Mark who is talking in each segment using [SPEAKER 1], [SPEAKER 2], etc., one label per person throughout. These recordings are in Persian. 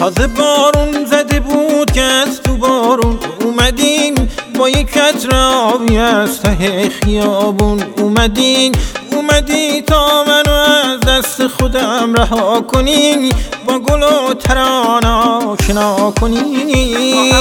[SPEAKER 1] تازه بارون زده بود که از تو بارون اومدیم، با یک قطره آبی از ته خیابون اومدی تا منو از دست خودم رها کنی، با گل و ترانه آشنا کنی.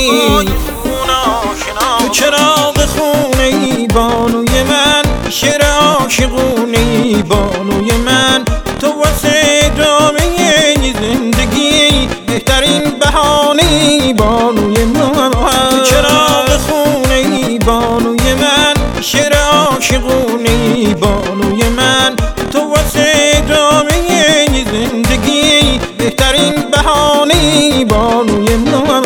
[SPEAKER 1] تو چراغ خونه ای بانوی من، شعر عاشقونه ای بانوی من، تو واسه ادامه زندگی بهترین بهانه ای بانوی من. تو چراغ خونه ای بانوی من، شعر عاشقونه ای بانوی من، تو واسه ادامه زندگی بهترین بهانه ای بانوی من.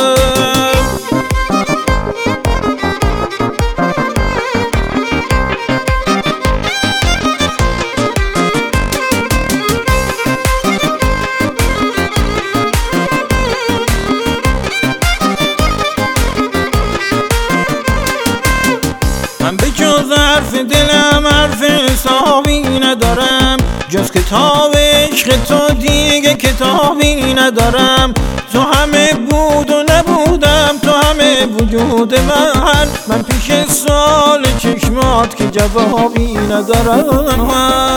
[SPEAKER 1] من به جز حرف دلم حرف حسابی ندارم، جز کتاب عشق تو دیگه کتابی ندارم. تو همه بود و نبودم، تو همه وجود من پیش سوال چشمات که جوابی ندارم.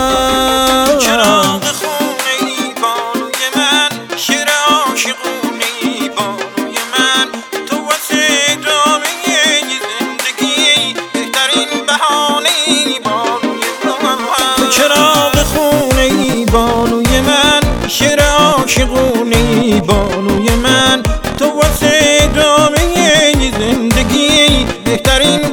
[SPEAKER 1] چراغ خونه ای بانوی من، شعر عاشقونه ای بانوی من، تو واسه ادامه زندگی بهترین بهانه ای بانوی من. تو چراغ خونه ای بانوی من، شعر عاشقونه ای بانوی من، تو واسه ادامه زندگی بهترین